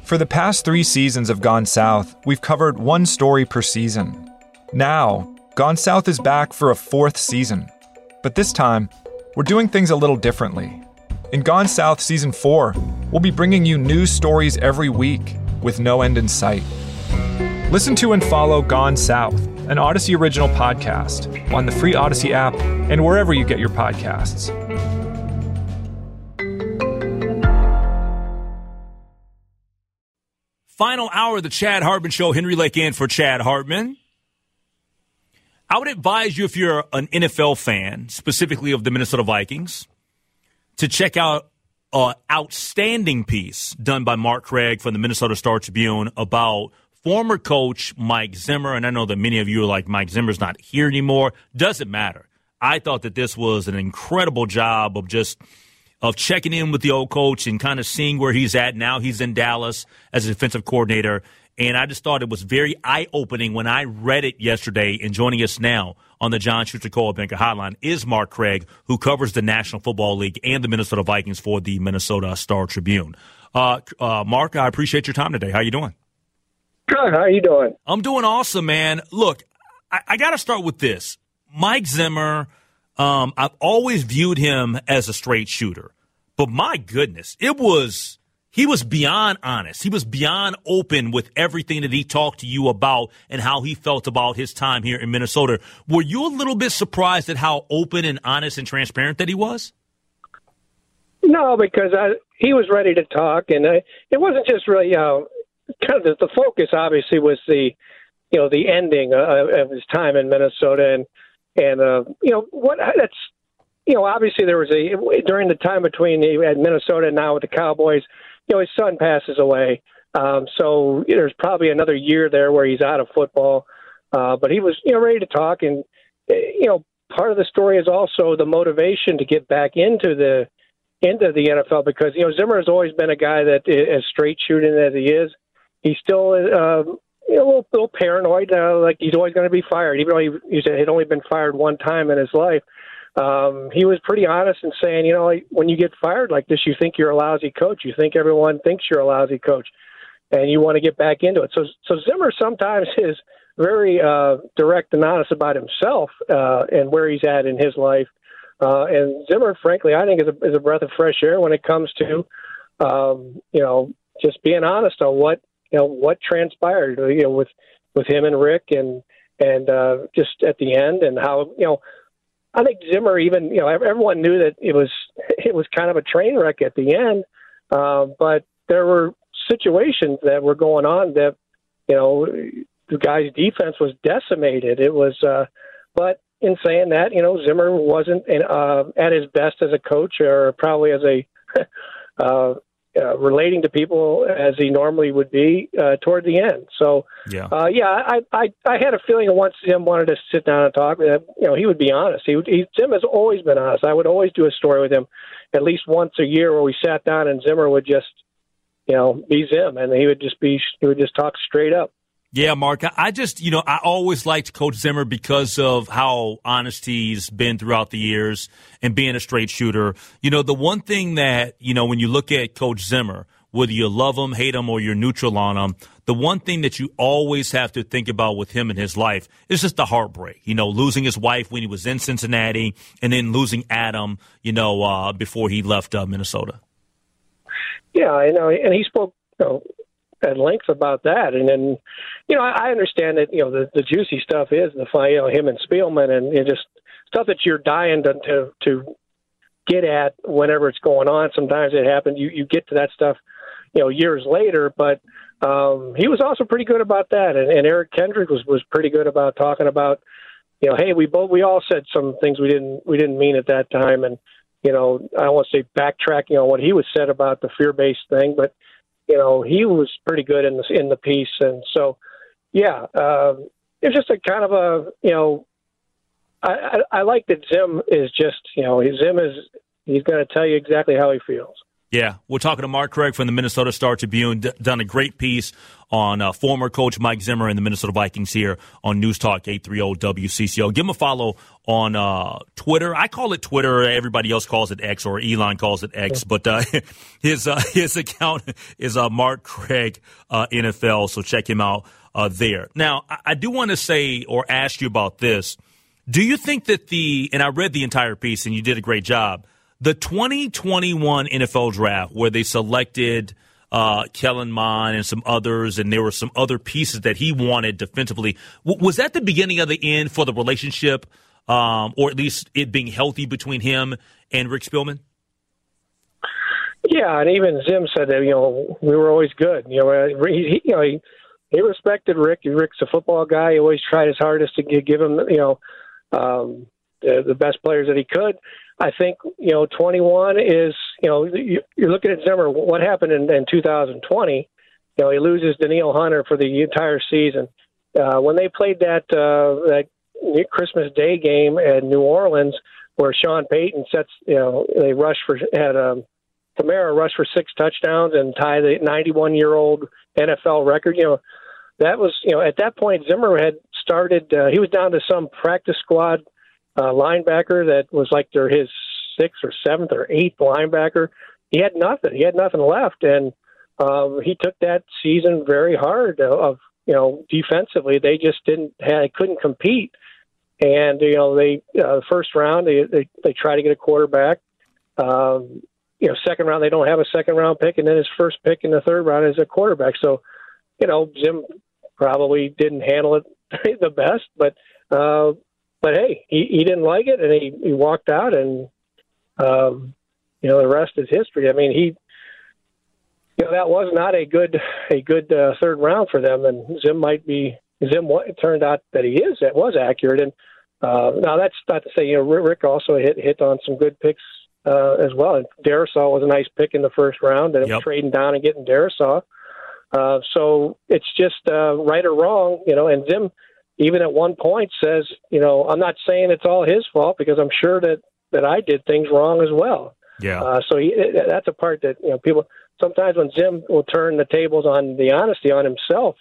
For the past 3 seasons of Gone South, we've covered one story per season. Now, Gone South is back for a 4th season. But this time, we're doing things a little differently. In Gone South Season 4, we'll be bringing you news stories every week with no end in sight. Listen to and follow Gone South, an Odyssey original podcast, on the free Odyssey app and wherever you get your podcasts. Final hour of the Chad Hartman Show. Henry Lake in for Chad Hartman. I would advise you, if you're an NFL fan, specifically of the Minnesota Vikings, to check out an outstanding piece done by Mark Craig from the Minnesota Star-Tribune about former coach Mike Zimmer. And I know that many of you are like, Mike Zimmer's not here anymore. Doesn't matter. I thought that this was an incredible job of checking in with the old coach and kind of seeing where he's at. Now he's in Dallas as a defensive coordinator. And I just thought it was very eye-opening when I read it yesterday. And joining us now on the John Schuster Coldwell Banker Hotline is Mark Craig, who covers the National Football League and the Minnesota Vikings for the Minnesota Star-Tribune. Mark, I appreciate your time today. How you doing? Good. How are you doing? I'm doing awesome, man. Look, I got to start with this. Mike Zimmer, I've always viewed him as a straight shooter. But my goodness, he was beyond honest. He was beyond open with everything that he talked to you about and how he felt about his time here in Minnesota. Were you a little bit surprised at how open and honest and transparent that he was? No, because he was ready to talk, and it wasn't just really kind of the focus. Obviously, was the ending of his time in Minnesota, and obviously there was during the time between at Minnesota and now with the Cowboys. His son passes away. So there's probably another year there where he's out of football. But he was, ready to talk. And, part of the story is also the motivation to get back into the NFL because, Zimmer has always been a guy that, as straight shooting as he is, he's still a little paranoid, like he's always going to be fired, even though he had only been fired one time in his life. He was pretty honest in saying, when you get fired like this, you think you're a lousy coach. You think everyone thinks you're a lousy coach, and you want to get back into it. So Zimmer sometimes is very direct and honest about himself and where he's at in his life. And Zimmer, frankly, I think is a breath of fresh air when it comes to, just being honest on what transpired, with him and Rick and just at the end and how, I think Zimmer even, everyone knew that it was kind of a train wreck at the end, but there were situations that were going on that, the guy's defense was decimated. It was, but in saying that, Zimmer wasn't at his best as a coach or probably as a relating to people as he normally would be toward the end. So, I had a feeling that once Zim wanted to sit down and talk, he would be honest. Zim has always been honest. I would always do a story with him at least once a year where we sat down and Zimmer would just, be Zim, and he would just talk straight up. Yeah, Mark, I always liked Coach Zimmer because of how honest he's been throughout the years and being a straight shooter. The one thing that, when you look at Coach Zimmer, whether you love him, hate him, or you're neutral on him, the one thing that you always have to think about with him in his life is just the heartbreak. Losing his wife when he was in Cincinnati and then losing Adam, before he left Minnesota. Yeah, I know. And he spoke, at length about that. And then, I understand that, the juicy stuff is the fight, him and Spielman and just stuff that you're dying to get at whenever it's going on. Sometimes it happens. You get to that stuff, years later, but he was also pretty good about that. And Eric Kendrick was pretty good about talking about, hey, we all said some things we didn't mean at that time. And, I don't want to say backtracking on what he was said about the fear-based thing, but he was pretty good in the piece. And so, it's just a kind of a, I like that Zim is just, he's going to tell you exactly how he feels. Yeah, we're talking to Mark Craig from the Minnesota Star-Tribune, done a great piece on former coach Mike Zimmer and the Minnesota Vikings here on News Talk 830 WCCO. Give him a follow on Twitter. I call it Twitter. Everybody else calls it X, or Elon calls it X. But his account is Mark Craig NFL, so check him out there. Now, I do want to say or ask you about this. Do you think that and I read the entire piece, and you did a great job, the 2021 NFL draft where they selected Kellen Mond and some others, and there were some other pieces that he wanted defensively, was that the beginning of the end for the relationship, or at least it being healthy between him and Rick Spielman? Yeah, and even Zim said that, we were always good. He respected Rick. Rick's a football guy. He always tried his hardest to give him, the best players that he could. I think, 21 is, you're looking at Zimmer, what happened in 2020, he loses Danielle Hunter for the entire season. When they played that Christmas Day game at New Orleans where Sean Payton they Kamara rushed for 6 touchdowns and tied the 91-year-old NFL record, that was, at that point, Zimmer had started, he was down to some practice squad linebacker that was like his 6th or 7th or 8th linebacker. He had nothing. He had nothing left, and he took that season very hard. Defensively, they just couldn't compete. And first round they try to get a quarterback. Second round they don't have a second round pick, and then his first pick in the third round is a quarterback. So, Zim probably didn't handle it the best, but hey, he didn't like it, and he walked out, and the rest is history. I mean, that was not a good third round for them, and it turned out that it was accurate. And now that's not to say Rick also hit on some good picks as well. And Darisaw was a nice pick in the first round, and trading down and getting Darisaw. So it's just right or wrong, and Zim even at one point says, I'm not saying it's all his fault because I'm sure that I did things wrong as well. Yeah. So that's a part that, people sometimes when Zim will turn the tables on the honesty on himself,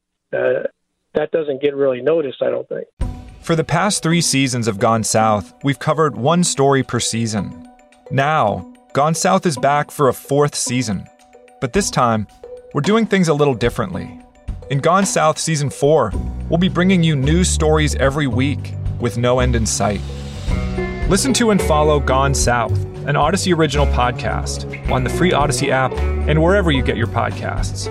that doesn't get really noticed, I don't think. For the past 3 seasons of Gone South, we've covered one story per season. Now, Gone South is back for a 4th season. But this time, we're doing things a little differently. In Gone South Season 4, we'll be bringing you news stories every week with no end in sight. Listen to and follow Gone South, an Odyssey original podcast, on the free Odyssey app and wherever you get your podcasts.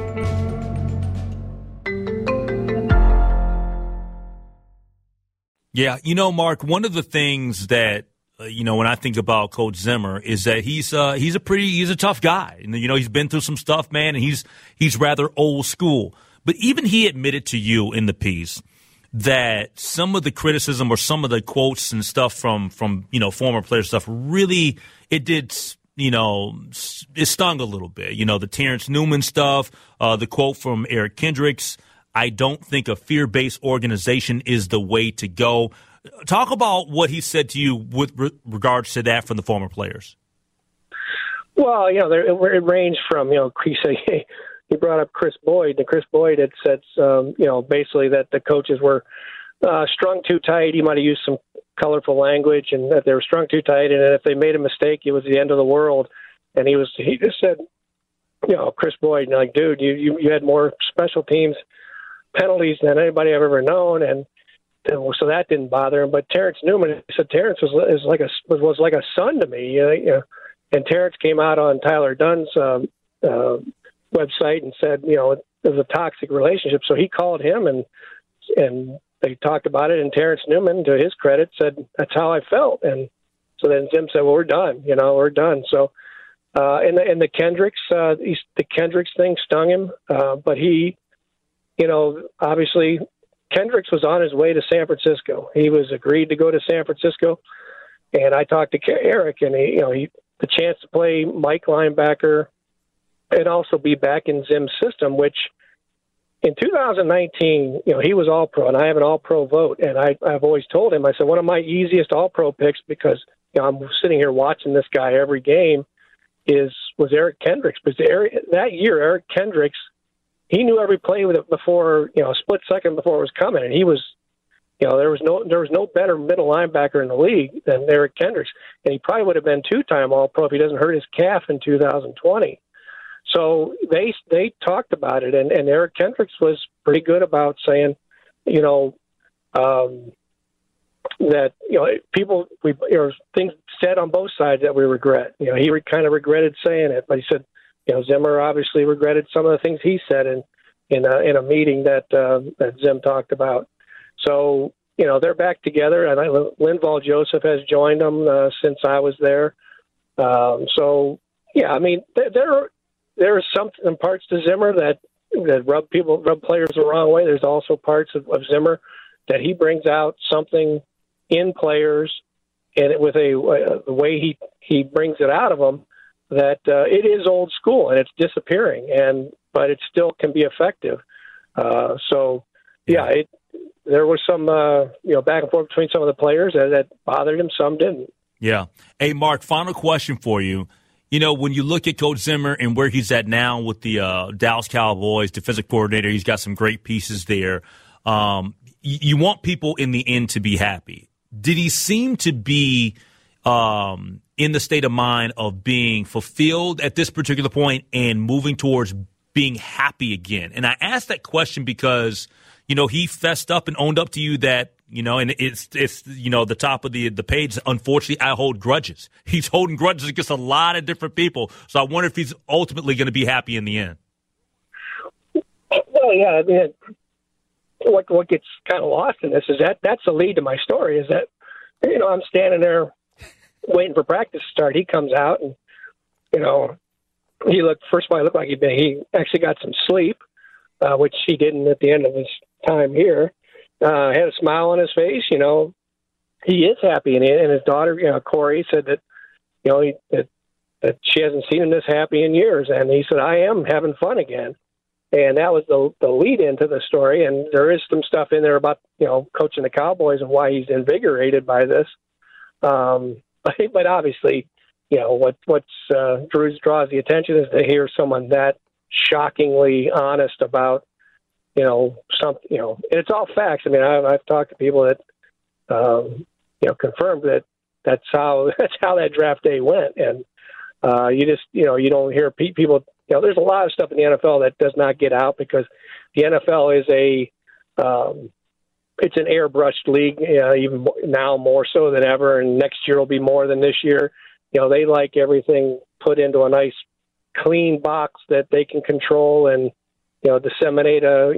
Yeah, Mark, one of the things that when I think about Coach Zimmer is that he's a tough guy. He's been through some stuff, man, and he's rather old school. But even he admitted to you in the piece that some of the criticism or some of the quotes and stuff from former player stuff really it stung a little bit. The Terrence Newman stuff, the quote from Eric Kendricks, I don't think a fear-based organization is the way to go. Talk about what he said to you with regards to that from the former players. Well, it ranged from, he brought up Chris Boyd, and Chris Boyd had said, basically that the coaches were strung too tight. He might have used some colorful language, and that they were strung too tight, and if they made a mistake, it was the end of the world. And he just said, Chris Boyd, like, dude, you had more special teams penalties than anybody I've ever known, and so that didn't bother him. But Terrence Newman, he said Terrence was like a son to me, and Terrence came out on Tyler Dunn's website and said, it was a toxic relationship. So he called him and they talked about it. And Terrence Newman, to his credit, said, that's how I felt. And so then Zim said, well, we're done. We're done. So, and the Kendricks, the Kendricks thing stung him. But he, obviously Kendricks was on his way to San Francisco. He was agreed to go to San Francisco. And I talked to Eric, and he the chance to play Mike linebacker and also be back in Zim's system, which in 2019, he was all-pro, and I have an all-pro vote. And I've always told him, I said, one of my easiest all-pro picks, because I'm sitting here watching this guy every game, was Eric Kendricks. Because that year, Eric Kendricks, he knew every play with it before, a split second before it was coming, and he was, there was no better middle linebacker in the league than Eric Kendricks, and he probably would have been 2-time All-Pro if he doesn't hurt his calf in 2020. So they talked about it, and Eric Kendricks was pretty good about saying, that people things said on both sides that we regret. He kind of regretted saying it, but he said, Zimmer obviously regretted some of the things he said in a meeting that Zim talked about. So they're back together, and Linval Joseph has joined them since I was there. So yeah, I mean there are some parts to Zimmer that rub players the wrong way. There's also parts of Zimmer that he brings out something in players, and with the way he brings it out of them, that it is old school and it's disappearing, but it still can be effective. So yeah, there was some back and forth between some of the players that bothered him, some didn't. Yeah. Hey, Mark, final question for you. When you look at Coach Zimmer and where he's at now with the Dallas Cowboys defensive coordinator, he's got some great pieces there. You want people in the end to be happy. Did he seem to be in the state of mind of being fulfilled at this particular point and moving towards being happy again? And I asked that question because, he fessed up and owned up to you that, and it's the top of the page. Unfortunately, I hold grudges. He's holding grudges against a lot of different people. So I wonder if he's ultimately going to be happy in the end. Well, yeah, I mean, what gets kind of lost in this is that's the lead to my story is that, I'm standing there waiting for practice to start. He comes out and, he looked like he actually got some sleep, which he didn't at the end of his time here. Had a smile on his face, he is happy. And his daughter, Corey, said that, that she hasn't seen him this happy in years. And he said, I am having fun again. And that was the lead into the story. And there is some stuff in there about, coaching the Cowboys and why he's invigorated by this. But obviously, what draws the attention is to hear someone that shockingly honest about, something, and it's all facts. I mean, I've talked to people that, confirmed that that's how that draft day went. And you don't hear people. There's a lot of stuff in the NFL that does not get out because the NFL is it's an airbrushed league, even now more so than ever, and next year will be more than this year. They like everything put into a nice, clean box that they can control and disseminate a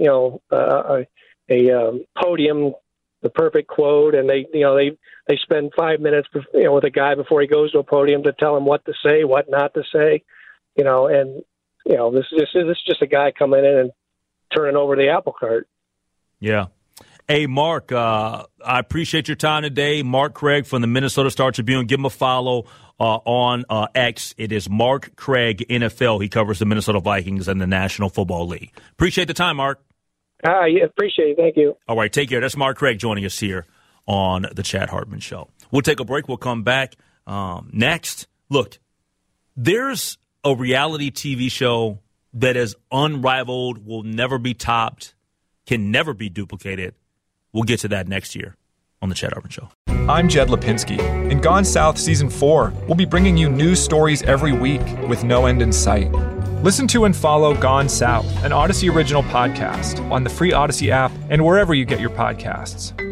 podium, the perfect quote, and they spend 5 minutes with a guy before he goes to a podium to tell him what to say, what not to say, and. This is just a guy coming in and turning over the apple cart. Yeah. Hey, Mark, I appreciate your time today. Mark Craig from the Minnesota Star Tribune. Give him a follow on X. It is Mark Craig NFL. He covers the Minnesota Vikings and the National Football League. Appreciate the time, Mark. Yeah, appreciate it. Thank you. All right, take care. That's Mark Craig joining us here on the Chad Hartman Show. We'll take a break. We'll come back next. Look, there's a reality TV show that is unrivaled, will never be topped, can never be duplicated. We'll get to that next year on the Chad Hartman Show. I'm Jed Lipinski. In Gone South Season 4, we'll be bringing you news stories every week with no end in sight. Listen to and follow Gone South, an Odyssey original podcast, on the free Odyssey app and wherever you get your podcasts.